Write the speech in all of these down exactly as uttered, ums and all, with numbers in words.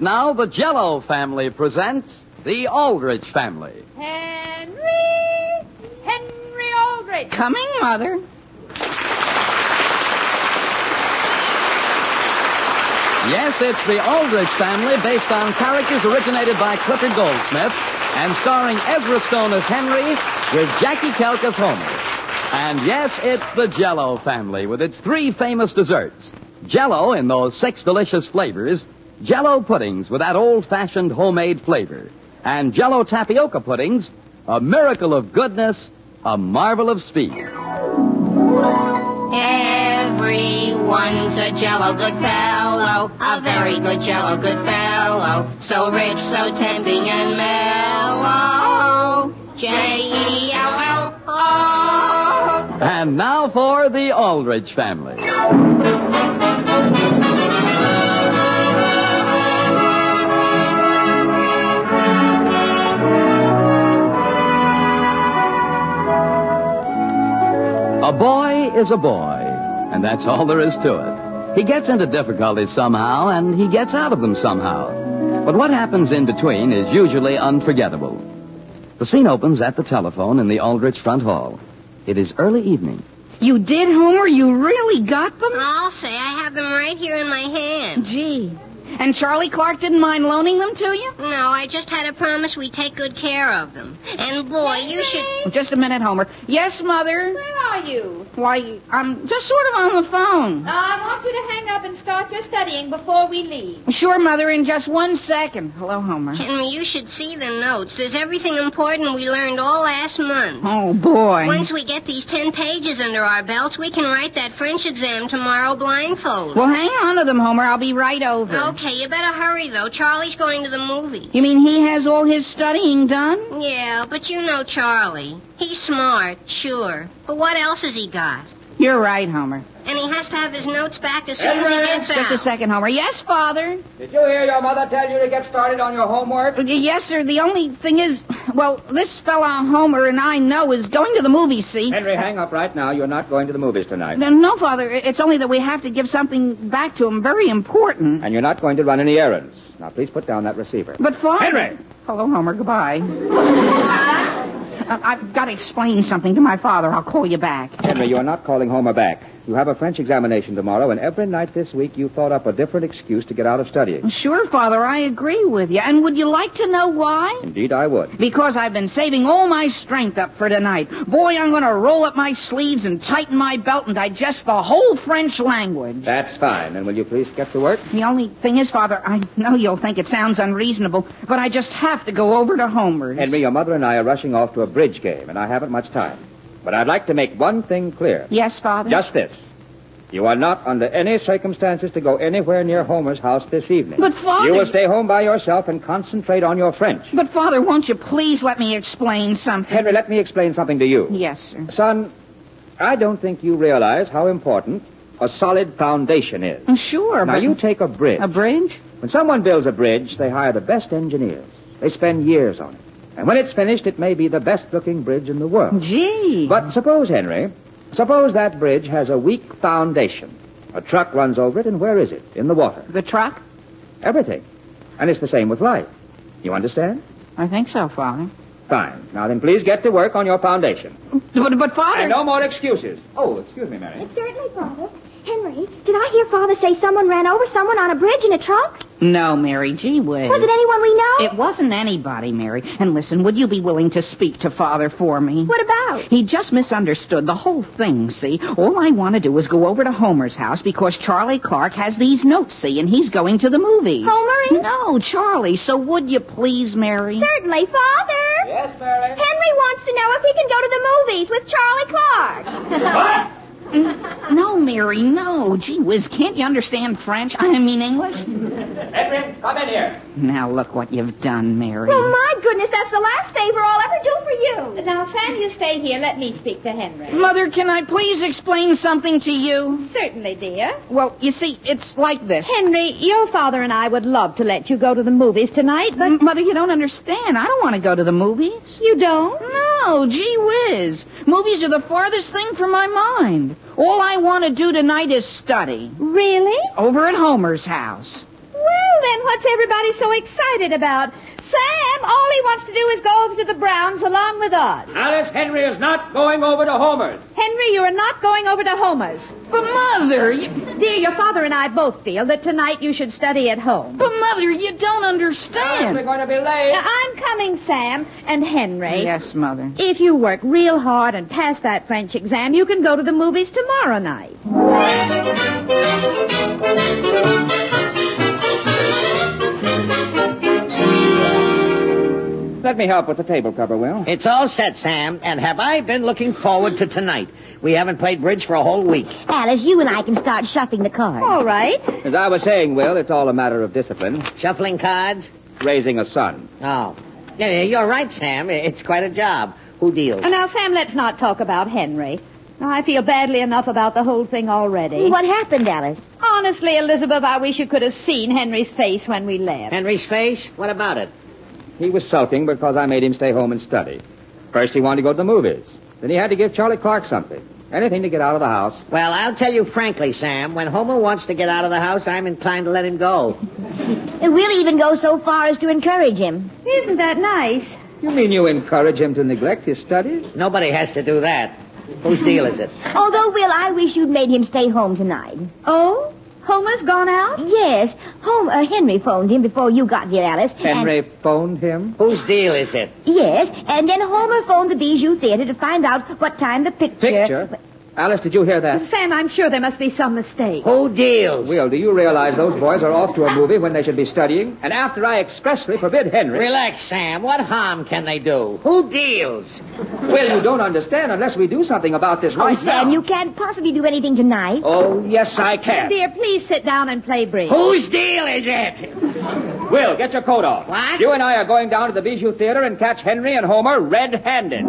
now the Jell-O family presents the Aldrich family. Henry! Henry Aldrich! Coming, Mother. Yes, it's the Aldrich family based on characters originated by Clifford Goldsmith and starring Ezra Stone as Henry with Jackie Kelk as Homer. And yes, it's the Jell-O family with its three famous desserts. Jell-O in those six delicious flavors, Jell-O puddings with that old-fashioned homemade flavor, and Jell-O tapioca puddings, a miracle of goodness, a marvel of speed. Everyone's a Jell-O good fellow, a very good Jell-O good fellow, so rich, so tempting and mellow. J E L L O. And now for the Aldrich family. A boy is a boy, and that's all there is to it. He gets into difficulties somehow, and he gets out of them somehow. But what happens in between is usually unforgettable. The scene opens at the telephone in the Aldrich front hall. It is early evening. You did, Homer? You really got them? I'll say I have them right here in my hand. Gee. And Charlie Clark didn't mind loaning them to you? No, I just had a promise we'd take good care of them. And, boy, you should... Just a minute, Homer. Yes, Mother? Where are you? Why, I'm just sort of on the phone. I want you to hang up and start your studying before we leave. Sure, Mother, in just one second. Hello, Homer. Henry, you should see the notes. There's everything important we learned all last month. Oh, boy. Once we get these ten pages under our belts, we can write that French exam tomorrow blindfolded. Well, hang on to them, Homer. I'll be right over. Okay, you better hurry, though. Charlie's going to the movies. You mean he has all his studying done? Yeah, but you know Charlie. He's smart, sure. But what else has he got? You're right, Homer. And he has to have his notes back as soon as he gets out. Just a second, Homer. Yes, Father? Did you hear your mother tell you to get started on your homework? Yes, sir. The only thing is, well, this fella Homer and I know is going to the movies, see? Henry, hang up right now. You're not going to the movies tonight. No, no, Father. It's only that we have to give something back to him very important. And you're not going to run any errands. Now, please put down that receiver. But, Father... Henry! Hello, Homer. Goodbye. uh, I've got to explain something to my father. I'll call you back. Henry, you're not calling Homer back. You have a French examination tomorrow, and every night this week you thought up a different excuse to get out of studying. Sure, Father, I agree with you. And would you like to know why? Indeed, I would. Because I've been saving all my strength up for tonight. Boy, I'm going to roll up my sleeves and tighten my belt and digest the whole French language. That's fine. And will you please get to work? The only thing is, Father, I know you'll think it sounds unreasonable, but I just have to go over to Homer's. Henry, your mother and I are rushing off to a bridge game, and I haven't much time. But I'd like to make one thing clear. Yes, Father? Just this. You are not under any circumstances to go anywhere near Homer's house this evening. But, Father... You will stay home by yourself and concentrate on your French. But, Father, won't you please let me explain something? Henry, let me explain something to you. Yes, sir. Son, I don't think you realize how important a solid foundation is. Sure, now, but... you take a bridge. A bridge? When someone builds a bridge, they hire the best engineers. They spend years on it. And when it's finished, it may be the best-looking bridge in the world. Gee. But suppose, Henry, suppose that bridge has a weak foundation. A truck runs over it, and where is it? In the water. The truck? Everything. And it's the same with life. You understand? I think so, Father. Fine. Now then, please get to work on your foundation. But, but Father... And no more excuses. Oh, excuse me, Mary. Certainly, Father. Henry, did I hear Father say someone ran over someone on a bridge in a truck? No, Mary. Gee whiz. Was it anyone we know? It wasn't anybody, Mary. And listen, would you be willing to speak to Father for me? What about? He just misunderstood the whole thing, see? All I want to do is go over to Homer's house because Charlie Clark has these notes, see, and he's going to the movies. Homer is? No, Charlie. So would you please, Mary? Certainly, Father. Yes, Mary? Henry wants to know if he can go to the movies with Charlie Clark. What? No, Mary, no. Gee whiz, can't you understand French? I mean English? Henry, come in here. Now look what you've done, Mary. Well, my goodness, that's the last favor I'll ever do for you. Now, Fan, you stay here. Let me speak to Henry. Mother, can I please explain something to you? Certainly, dear. Well, you see, it's like this. Henry, your father and I would love to let you go to the movies tonight, but... M- Mother, you don't understand. I don't want to go to the movies. You don't? No, gee whiz. Movies are the farthest thing from my mind. All I want to do tonight is study. Really? Over at Homer's house. Well, then what's everybody so excited about? Sam, all he wants to do is go over to the Browns along with us. Alice, Henry is not going over to Homer's. Henry, you are not going over to Homer's. But, Mother, you... Dear, your father and I both feel that tonight you should study at home. But, Mother, you don't Alice, understand. we're going to be late. Now, I'm coming, Sam. And Henry. Yes, Mother. If you work real hard and pass that French exam, you can go to the movies tomorrow night. Let me help with the table cover, Will. It's all set, Sam, and have I been looking forward to tonight? We haven't played bridge for a whole week. Alice, you and I can start shuffling the cards. All right. As I was saying, Will, it's all a matter of discipline. Shuffling cards? Raising a son. Oh. Yeah, you're right, Sam. It's quite a job. Who deals? And now, Sam, let's not talk about Henry. I feel badly enough about the whole thing already. What happened, Alice? Honestly, Elizabeth, I wish you could have seen Henry's face when we left. Henry's face? What about it? He was sulking because I made him stay home and study. First, he wanted to go to the movies. Then he had to give Charlie Clark something. Anything to get out of the house. Well, I'll tell you frankly, Sam, when Homer wants to get out of the house, I'm inclined to let him go. We'll even go so far as to encourage him. Isn't that nice? You mean you encourage him to neglect his studies? Nobody has to do that. Whose deal is it? Although, Will, I wish you'd made him stay home tonight. Oh? Homer's gone out? Yes. Home, uh, Henry phoned him before you got here, Alice. Henry and... phoned him? Whose deal is it? Yes, and then Homer phoned the Bijou Theater to find out what time the picture... Picture? Alice, did you hear that? Sam, I'm sure there must be some mistake. Who deals? Will, do you realize those boys are off to a movie when they should be studying? And after I expressly forbid Henry... Relax, Sam. What harm can they do? Who deals? Will, you don't understand unless we do something about this Oh, right Sam, now. you can't possibly do anything tonight. Oh, yes, I can. Dear, please sit down and play bridge. Whose deal is it? Will, get your coat off. What? You and I are going down to the Bijou Theater and catch Henry and Homer red-handed.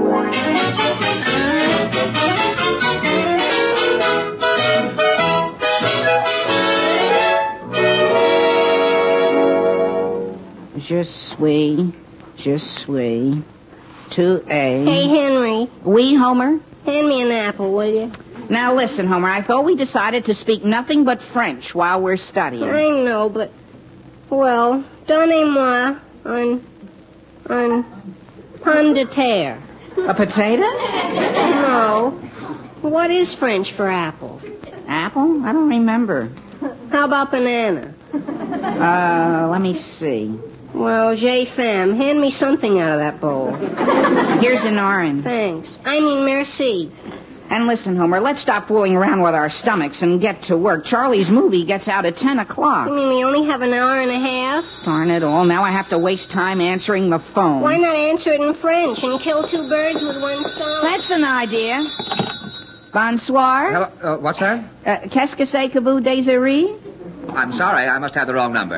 Je suis, je suis, to a... Hey, Henry, We, Homer? hand me an apple, will you? Now listen, Homer, I thought we decided to speak nothing but French while we're studying. I know, but... Well, donnez-moi un... un... pomme de terre. A potato? No. What is French for apple? Apple? I don't remember. How about banana? Uh, let me see. Well, j'ai faim. Hand me something out of that bowl. Here's an orange. Thanks. I mean, merci. And listen, Homer, let's stop fooling around with our stomachs and get to work. Charlie's movie gets out at ten o'clock. You mean we only have an hour and a half? Darn it all. Now I have to waste time answering the phone. Why not answer it in French and kill two birds with one stone? That's an idea. Bonsoir. Hello, uh, what's that? Uh, Qu'est-ce que c'est que vous désirez? I'm sorry, I must have the wrong number.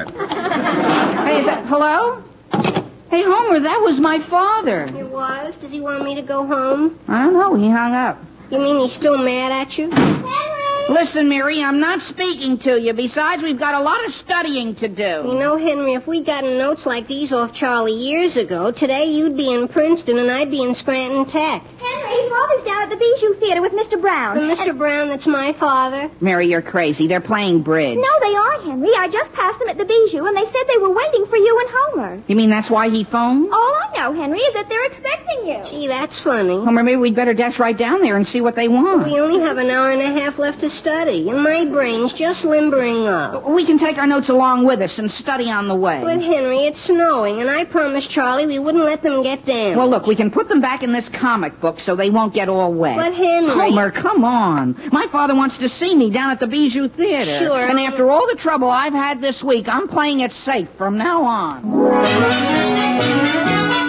Hey, is that... Hello? Hey, Homer, that was my father. It was? Does he want me to go home? I don't know. He hung up. You mean he's still mad at you? Listen, Mary, I'm not speaking to you. Besides, we've got a lot of studying to You do. know, Henry, if we'd gotten notes like these off Charlie years ago, today you'd be in Princeton and I'd be in Scranton Tech. Henry, Father's down at the Bijou Theater with Mister Brown. And Mister Brown, that's my father. Mary, you're crazy. They're playing bridge. No, they aren't, Henry. I just passed them at the Bijou, and they said they were waiting for you and Homer. You mean that's why he phoned? All I know, Henry, is that they're expecting you. Gee, that's funny. Homer, maybe we'd better dash right down there and see what they want. We only have an hour and a half left to study, and my brain's just limbering up. We can take our notes along with us and study on the way. But, Henry, it's snowing, and I promised Charlie we wouldn't let them get damaged. Well, look, we can put them back in this comic book so they won't get all wet. But, Henry... Homer, come on. My father wants to see me down at the Bijou Theater. Sure. And after all the trouble I've had this week, I'm playing it safe from now on.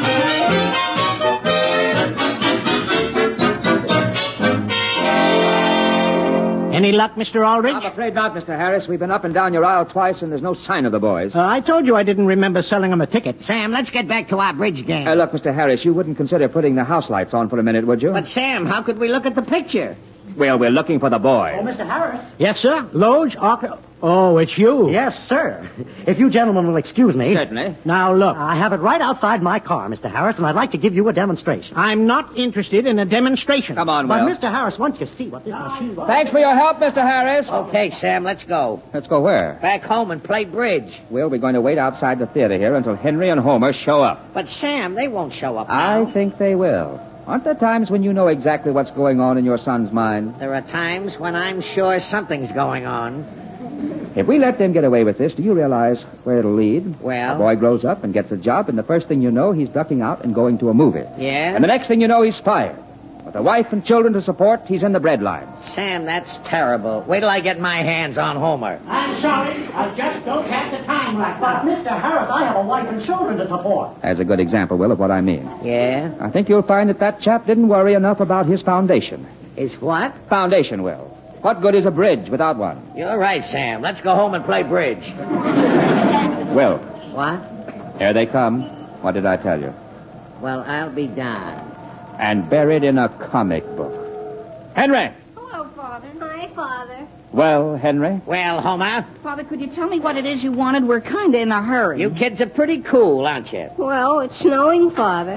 Any luck, Mister Aldrich? I'm afraid not, Mister Harris. We've been up and down your aisle twice, and there's no sign of the boys. Uh, I told you I didn't remember selling them a ticket. Sam, let's get back to our bridge game. Uh, look, Mister Harris, you wouldn't consider putting the house lights on for a minute, would you? But, Sam, how could we look at the picture? Well, we're looking for the boy. Oh, Mister Harris. Yes, sir. Loge, Arca... Oh, it's you. Yes, sir. If you gentlemen will excuse me. Certainly. Now, look. I have it right outside my car, Mister Harris, and I'd like to give you a demonstration. I'm not interested in a demonstration. Come on, But, Will. Mister Harris, once you see what this machine... Thanks for your help, Mister Harris. Okay, Sam, let's go. Let's go where? Back home and play bridge. Will, we're going to wait outside the theater here until Henry and Homer show up. But, Sam, they won't show up I now. think they will. Aren't there times when you know exactly what's going on in your son's mind? There are times when I'm sure something's going on. If we let them get away with this, do you realize where it'll lead? Well? A boy grows up and gets a job, and the first thing you know, he's ducking out and going to a movie. Yeah? And the next thing you know, he's fired. With a wife and children to support, he's in the bread line. Sam, that's terrible. Wait till I get my hands on Homer. I'm sorry. I just don't have the time right But, Mister Harris, I have a wife and children to support. As a good example, Will, of what I mean. Yeah? I think you'll find that that chap didn't worry enough about his foundation. Is what? Foundation, Will. What good is a bridge without one? You're right, Sam. Let's go home and play bridge. Will, What? here they come. What did I tell you? Well, I'll be darned. And buried in a comic book. Henry! Hello, Father. Hi, Father. Well, Henry? Well, Homer, Father, could you tell me what it is you wanted? We're kind of in a hurry. you kids are pretty cool, aren't you? Well, it's snowing, Father.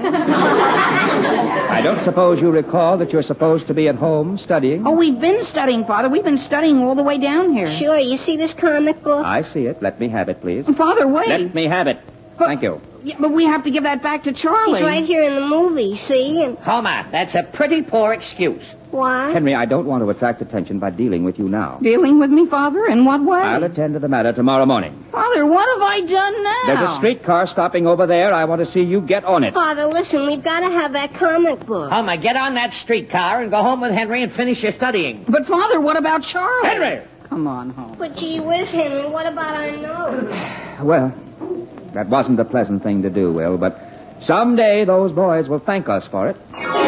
I don't suppose you recall that you're supposed to be at home studying? Oh, we've been studying, Father. We've been studying all the way down here. Sure, you see this comic book? I see it. Let me have it, please. Father, wait. Let me have it. But- Thank you. Yeah, but we have to give that back to Charlie. He's right here in the movie, see? And Homer, that's a pretty poor excuse. why? Henry, I don't want to attract attention by dealing with you now. Dealing with me, Father? In what way? I'll attend to the matter tomorrow morning. Father, what have I done now? There's a streetcar stopping over there. I want to see you get on it. Father, listen, we've got to have that comic book. Homer, get on that streetcar and go home with Henry and finish your studying. But, Father, what about Charlie? Henry! Come on home. But gee whiz, Henry, what about our notes? Well, that wasn't a pleasant thing to do, Will, but someday those boys will thank us for it.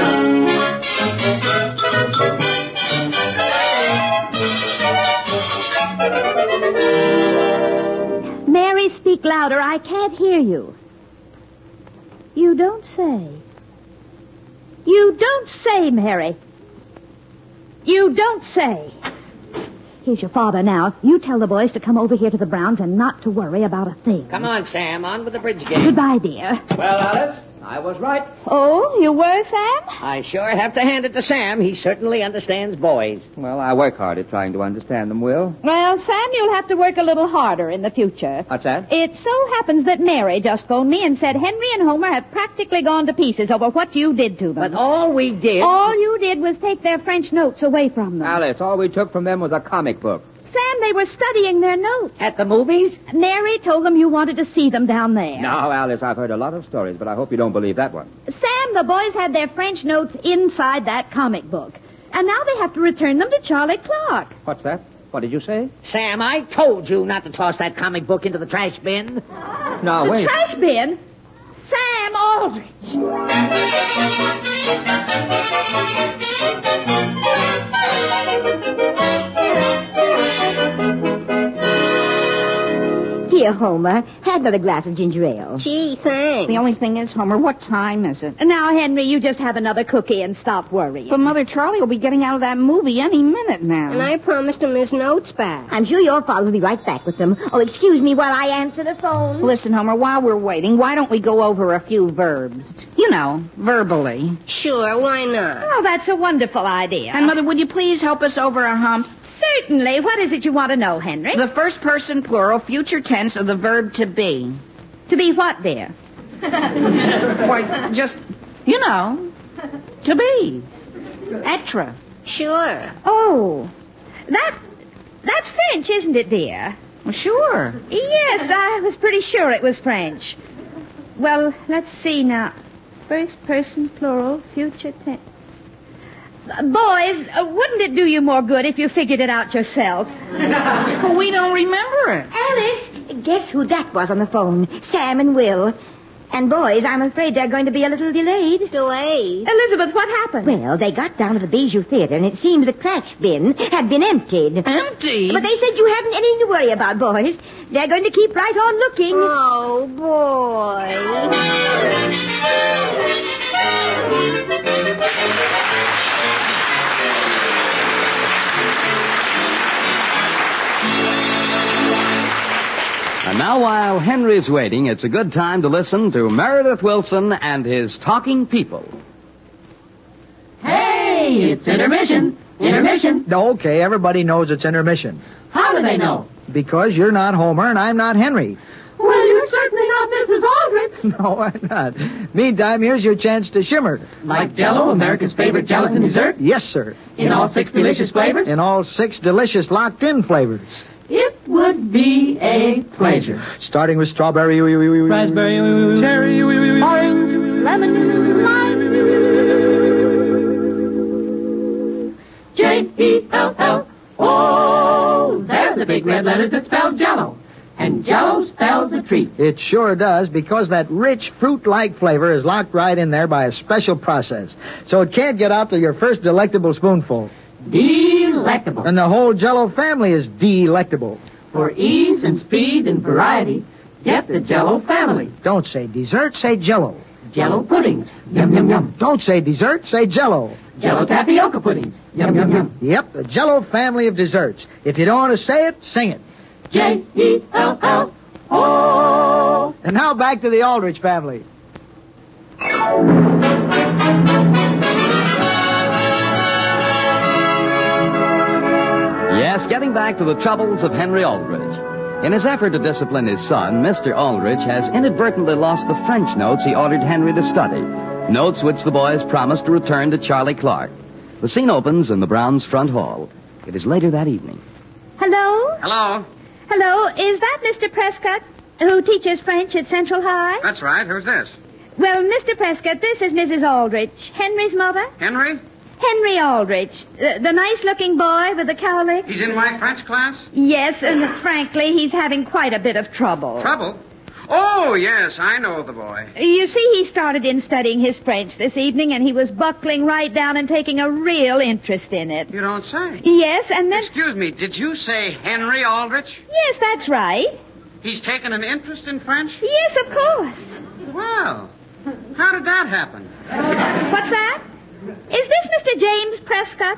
Mary, speak louder. I can't hear you. You don't say. You don't say, Mary. You don't say. Here's your father now. You tell the boys to come over here to the Browns and not to worry about a thing. Come on, Sam, on with the bridge game. Goodbye, dear. Well, Alice, I was right. Oh, you were, Sam? I sure have to hand it to Sam. He certainly understands boys. Well, I work hard at trying to understand them, Will. Well, Sam, you'll have to work a little harder in the future. What's that? It so happens that Mary just phoned me and said Henry and Homer have practically gone to pieces over what you did to them. But all we did... All you did was take their French notes away from them. Alice, all we took from them was a comic book. Sam, they were studying their notes. At the movies? Mary told them you wanted to see them down there. Now, Alice, I've heard a lot of stories, but I hope you don't believe that one. Sam, the boys had their French notes inside that comic book. And now they have to return them to Charlie Clark. What's that? What did you say? Sam, I told you not to toss that comic book into the trash bin. Now, the wait. trash bin? Sam Aldrich. Here, Homer, have another glass of ginger ale. Gee, thanks. The only thing is, Homer, what time is it? Now, Henry, you just have another cookie and stop worrying. But Mother Charlie will be getting out of that movie any minute now. And I promised him his notes back. I'm sure your father will be right back with them. Oh, excuse me while I answer the phone. Listen, Homer, while we're waiting, why don't we go over a few verbs? You know, verbally. Sure, why not? Oh, that's a wonderful idea. And, Mother, would you please help us over a hump? Certainly. What is it you want to know, Henry? The first person plural, future tense of the verb to be. To be what, dear? Why, just, you know, to be. Etre. Sure. Oh, that that's French, isn't it, dear? Well, sure. Yes, I was pretty sure it was French. Well, let's see now. First person plural, future tense. Uh, boys, uh, wouldn't it do you more good if you figured it out yourself? Well, we don't remember it. Alice, guess who that was on the phone? Sam and Will. And boys, I'm afraid they're going to be a little delayed. Delayed? Elizabeth, what happened? Well, they got down to the Bijou Theater, and it seems the trash bin had been emptied. Empty? But they said you hadn't anything to worry about, boys. They're going to keep right on looking. Oh, boy. Now, while Henry's waiting, it's a good time to listen to Meredith Wilson and his Talking People. Hey, it's intermission. Intermission. Okay, everybody knows it's intermission. How do they know? Because you're not Homer and I'm not Henry. Well, you're certainly not Missus Aldrich. No, I'm not. Meantime, here's your chance to shimmer. Like Jell-O, America's favorite gelatin dessert? Yes, sir. In all six delicious flavors? In all six delicious locked-in flavors. It would be a pleasure. Starting with strawberry, raspberry, cherry, orange, lemon, lime. J E L L O. They're the big red letters that spell Jell-O. And Jell-O spells a treat. It sure does, because that rich fruit-like flavor is locked right in there by a special process. So it can't get out to your first delectable spoonful. Delectable. And the whole Jell-O family is delectable. For ease and speed and variety, get the Jell-O family. Don't say dessert, say Jell-O. Jell-O puddings. Yum, yum, yum. Don't say dessert, say Jell-O. Jell-O tapioca puddings. Yum, yum, yum. Yep, the Jell-O family of desserts. If you don't want to say it, sing it. J E L L O. And now back to the Aldrich family. Yes, getting back to the troubles of Henry Aldrich. In his effort to discipline his son, Mister Aldrich has inadvertently lost the French notes he ordered Henry to study, notes which the boys promised to return to Charlie Clark. The scene opens in the Browns' front hall. It is later that evening. Hello? Hello. Hello, is that Mister Prescott, who teaches French at Central High? That's right. Who's this? Well, Mister Prescott, this is Missus Aldrich, Henry's mother. Henry? Henry Aldrich, uh, the nice-looking boy with the cowlick. He's in my French class? Yes, and frankly, he's having quite a bit of trouble. Trouble? Oh, yes, I know the boy. You see, he started in studying his French this evening, and he was buckling right down and taking a real interest in it. You don't say? Yes, and then... Excuse me, did you say Henry Aldrich? Yes, that's right. He's taken an interest in French? Yes, of course. Well, how did that happen? What's that? Is this Mister James Prescott?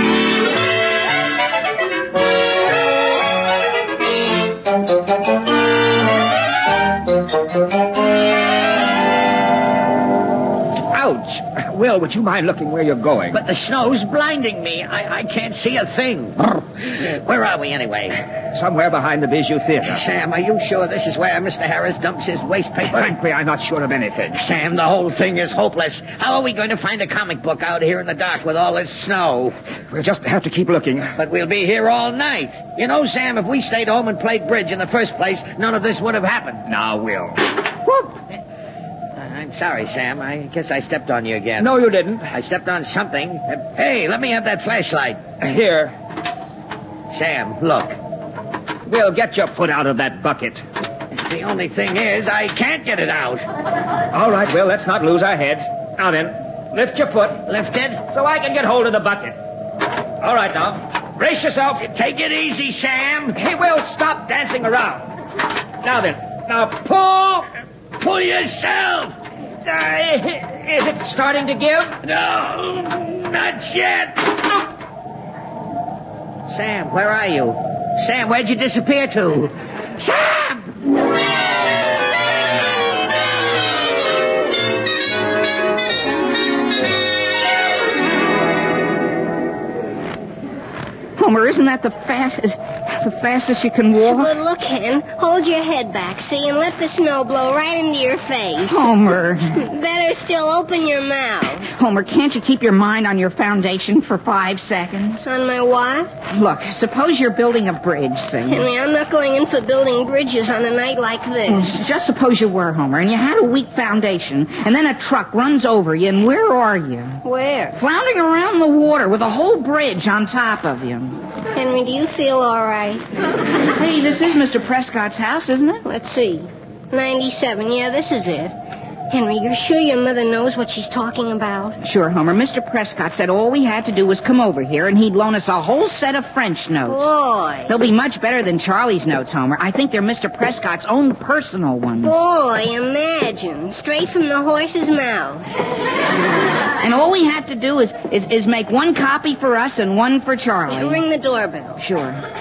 Ouch! Will, would you mind looking where you're going? But the snow's blinding me. I, I can't see a thing. Where are we, anyway? Somewhere behind the Bijou Theater. Sam, are you sure this is where Mister Harris dumps his waste paper? Frankly, I'm not sure of anything. Sam, the whole thing is hopeless. How are we going to find a comic book out here in the dark with all this snow? We'll just have to keep looking. But we'll be here all night. You know, Sam, if we stayed home and played bridge in the first place, none of this would have happened. Now, Will. Whoop! I'm sorry, Sam. I guess I stepped on you again. No, you didn't. I stepped on something. Hey, let me have that flashlight. Here. Sam, look. Will, get your foot out of that bucket. The only thing is, I can't get it out. All right, Will, let's not lose our heads. Now then, lift your foot. Lifted? So I can get hold of the bucket. All right, now. Brace yourself. Take it easy, Sam. Hey, Will, stop dancing around. Now then, now pull. Pull yourself. Uh, is it starting to give? No, not yet. Sam, where are you? Sam, where'd you disappear to? Sam! Homer, isn't that the fastest, the fastest you can walk? But look, Hen, hold your head back, see, and let the snow blow right into your face. Homer. Better still, open your mouth. Homer, can't you keep your mind on your foundation for five seconds? On my what? Look, suppose you're building a bridge, see? Henry, I'm not going in for building bridges on a night like this. Just suppose you were, Homer, and you had a weak foundation, and then a truck runs over you, and where are you? Where? Floundering around the water with a whole bridge on top of you. Henry, do you feel all right? Hey, this is Mister Prescott's house, isn't it? Let's see. ninety-seven. Yeah, this is it. Henry, you're sure your mother knows what she's talking about? Sure, Homer. Mister Prescott said all we had to do was come over here, and he'd loan us a whole set of French notes. Boy. They'll be much better than Charlie's notes, Homer. I think they're Mister Prescott's own personal ones. Boy, imagine. Straight from the horse's mouth. And all we have to do is, is, is make one copy for us and one for Charlie. Yeah, ring the doorbell. Sure.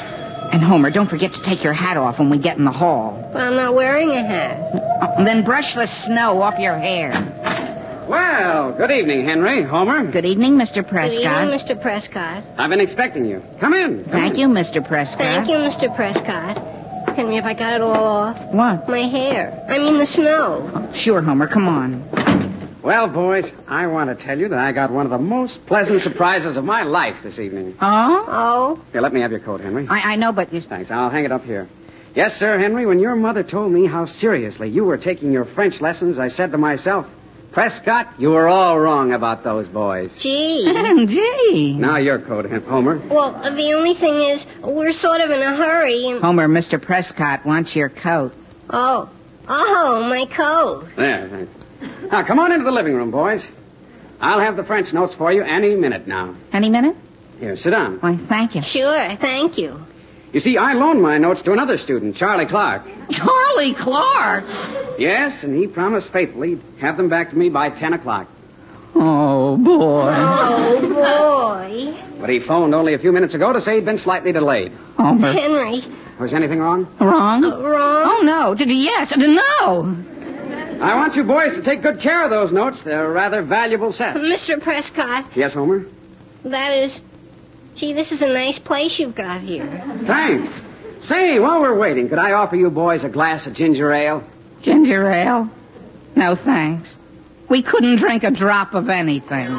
And, Homer, don't forget to take your hat off when we get in the hall. But I'm not wearing a hat. Oh, then brush the snow off your hair. Well, good evening, Henry. Homer. Good evening, Mister Prescott. Good evening, Mister Prescott. I've been expecting you. Come in. Come Thank in. you, Mister Prescott. Thank you, Mister Prescott. Henry, have I got it all off? What? My hair. I mean the snow. Oh, sure, Homer. Come on. Well, boys, I want to tell you that I got one of the most pleasant surprises of my life this evening. Oh? Oh? Here, let me have your coat, Henry. I, I know, but... You... Thanks. I'll hang it up here. Yes, sir, Henry, when your mother told me how seriously you were taking your French lessons, I said to myself, Prescott, you were all wrong about those boys. Gee. Gee. Now your coat, Homer. Well, the only thing is, we're sort of in a hurry. And... Homer, Mister Prescott wants your coat. Oh. Oh, my coat. There, thanks. Now, come on into the living room, boys. I'll have the French notes for you any minute now. Any minute? Here, sit down. Why, thank you. Sure, thank you. You see, I loaned my notes to another student, Charlie Clark. Charlie Clark? Yes, and he promised faithfully to have them back to me by ten o'clock. Oh, boy. Oh, boy. But he phoned only a few minutes ago to say he'd been slightly delayed. Homer. Henry. Was anything wrong? Wrong? Uh, wrong? Oh, no. Did he? Yes. No. I want you boys to take good care of those notes. They're a rather valuable set. Mister Prescott. Yes, Homer? That is... Gee, this is a nice place you've got here. Thanks. Say, while we're waiting, could I offer you boys a glass of ginger ale? Ginger ale? No, thanks. We couldn't drink a drop of anything.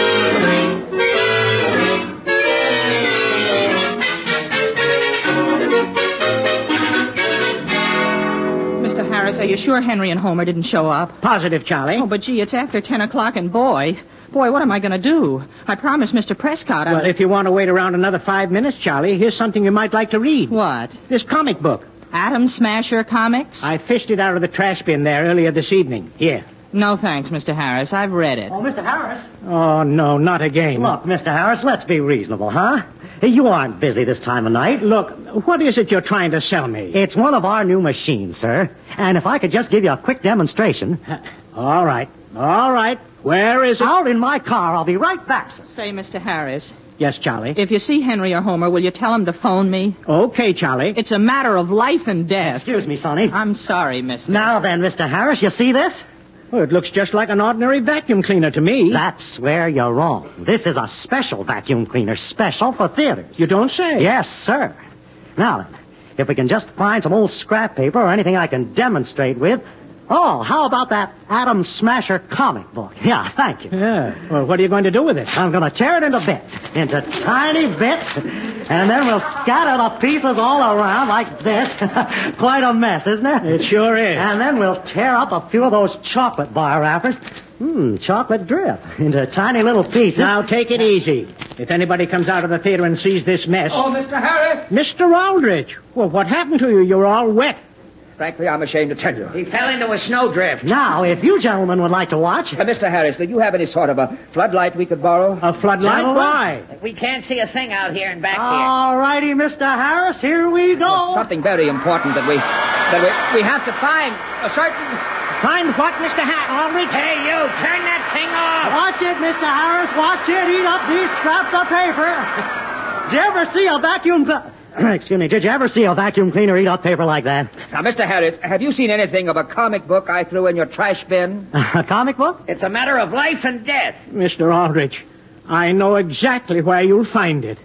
Mister Harris, are you sure Henry and Homer didn't show up? Positive, Charlie. Oh, but gee, it's after ten o'clock, and boy... Boy, what am I going to do? I promised Mister Prescott I... Well, if you want to wait around another five minutes, Charlie, here's something you might like to read. What? This comic book. Atom Smasher Comics? I fished it out of the trash bin there earlier this evening. Here. No, thanks, Mister Harris. I've read it. Oh, Mister Harris. Oh, no, not again. Look, Mister Harris, let's be reasonable, huh? You aren't busy this time of night. Look, what is it you're trying to sell me? It's one of our new machines, sir. And if I could just give you a quick demonstration. All right. All right. Where is it? Out in my car. I'll be right back, sir. Say, Mister Harris. Yes, Charlie? If you see Henry or Homer, will you tell him to phone me? Okay, Charlie. It's a matter of life and death. Excuse me, Sonny. I'm sorry, mister. Now then, Mister Harris, you see this? Well, it looks just like an ordinary vacuum cleaner to me. That's where you're wrong. This is a special vacuum cleaner, special for theaters. You don't say? Yes, sir. Now then, if we can just find some old scrap paper or anything I can demonstrate with... Oh, how about that Atom Smasher comic book? Yeah, thank you. Yeah. Well, what are you going to do with it? I'm going to tear it into bits, into tiny bits, and then we'll scatter the pieces all around like this. Quite a mess, isn't it? It sure is. And then we'll tear up a few of those chocolate bar wrappers. Mmm, chocolate drip, into tiny little pieces. Now, take it easy. If anybody comes out of the theater and sees this mess... Oh, Mister Harris! Mister Aldrich! Well, what happened to you? You're all wet. Frankly, I'm ashamed to tell you. He fell into a snowdrift. Now, if you gentlemen would like to watch... Uh, Mister Harris, do you have any sort of a floodlight we could borrow? A floodlight? Gentlemen? Why? We can't see a thing out here and back All righty, Mister Harris, here we go. There's something very important that we... that we, we have to find. A certain... Find what, Mister Ha- Aldrich? here. Hey, you, turn that thing off. Watch it, Mister Harris, watch it. Eat up these scraps of paper. Did you ever see a vacuum... Cl- Excuse me, did you ever see a vacuum cleaner eat up paper like that? Now, Mister Harris, have you seen anything of a comic book I threw in your trash bin? A comic book? It's a matter of life and death. Mister Aldrich, I know exactly where you'll find it.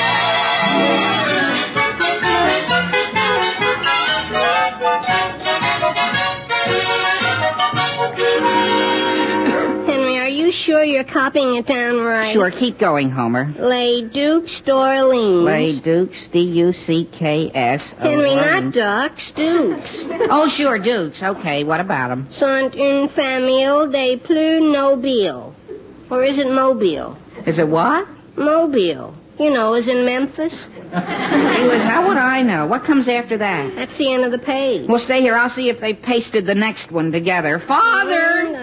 Sure you're copying it down right. Sure, keep going, Homer. Les Dukes d'Orleans. Les Dukes, D U C K S. Henry, not Ducks, Dukes. Oh, sure, Dukes. Okay, what about them? Sont une famille des plus nobles. Or is it Mobile? Is it what? Mobile. You know, as in Memphis. Anyways, how would I know? What comes after that? That's the end of the page. Well, stay here. I'll see if they pasted the next one together. Father!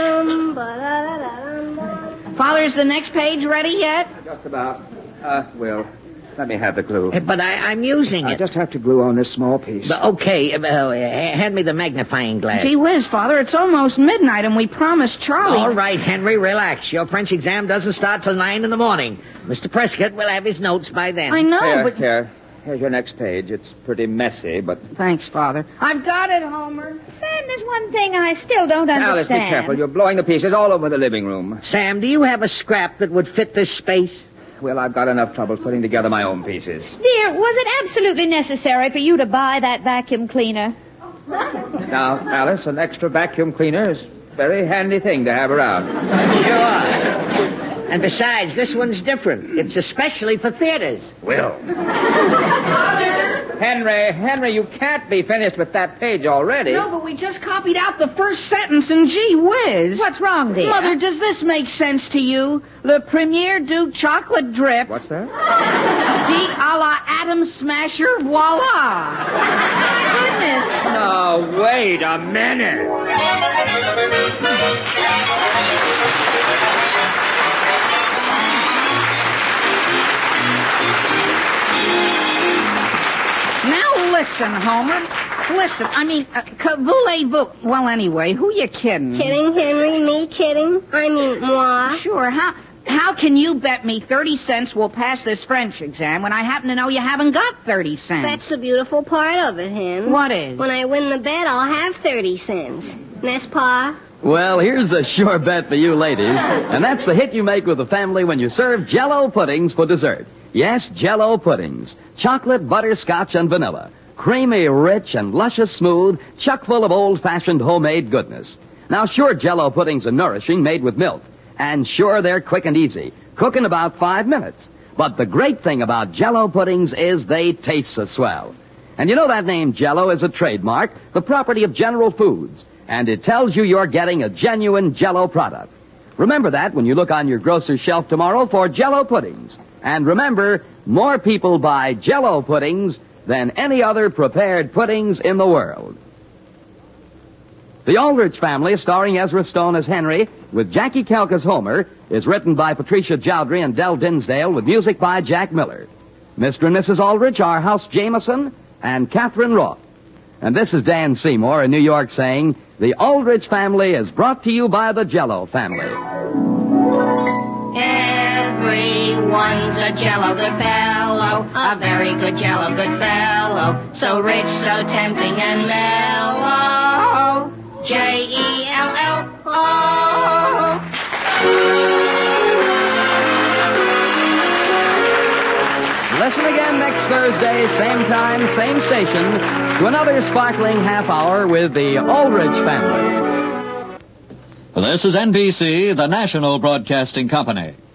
Father, is the next page ready yet? Just about. Uh, Will, let me have the glue. But I, I'm using I it. just have to glue on this small piece. But okay, uh, hand me the magnifying glass. Gee whiz, Father, it's almost midnight and we promised Charlie... All right, Henry, relax. Your French exam doesn't start till nine in the morning. Mister Prescott will have his notes by then. I know, Here, but... here. Here's your next page. It's pretty messy, but... Thanks, Father. I've got it, Homer. Sam, there's one thing I still don't understand. Alice, be careful. You're blowing the pieces all over the living room. Sam, do you have a scrap that would fit this space? Well, I've got enough trouble putting together my own pieces. Dear, was it absolutely necessary for you to buy that vacuum cleaner? Now, Alice, an extra vacuum cleaner is a very handy thing to have around. Sure. And besides, this one's different. It's especially for theaters. Will. Henry, Henry, you can't be finished with that page already. No, but we just copied out the first sentence, and gee whiz. What's wrong, dear? Mother, does this make sense to you? Le Premier Duke chocolate drip. What's that? Beat a la Atom Smasher, voila. Goodness. No, wait a minute. Listen, Homer. Listen, I mean, uh, voulez-vous. Well, anyway, who you kidding? Kidding, Henry? Me kidding? I mean, moi. Sure. How how can you bet me thirty cents will pass this French exam when I happen to know you haven't got thirty cents? That's the beautiful part of it, Hen. What is? When I win the bet, I'll have thirty cents. N'est-ce pas? Well, here's a sure bet for you ladies, and that's the hit you make with the family when you serve Jell-O puddings for dessert. Yes, Jell-O puddings. Chocolate, butterscotch, and vanilla. Creamy, rich, and luscious smooth, chock full of old-fashioned homemade goodness. Now, sure, Jell-O puddings are nourishing, made with milk. And sure, they're quick and easy. Cook in about five minutes. But the great thing about Jell-O puddings is they taste so swell. And you know that name Jell-O is a trademark, the property of General Foods. And it tells you you're getting a genuine Jell-O product. Remember that when you look on your grocer's shelf tomorrow for Jell-O puddings. And remember, more people buy Jell-O puddings than any other prepared puddings in the world. The Aldrich Family, starring Ezra Stone as Henry, with Jackie Kelk as Homer, is written by Patricia Jowdry and Del Dinsdale, with music by Jack Miller. Mister and Missus Aldrich are House Jameson and Catherine Roth. And this is Dan Seymour in New York saying, the Aldrich Family is brought to you by the Jell-O family. Everyone's a Jell-O good fellow, a very good Jell-O good fellow, so rich, so tempting and mellow. J E L L O. Listen again next Thursday, same time, same station, to another sparkling half hour with the Aldrich Family. This is N B C, the national broadcasting company.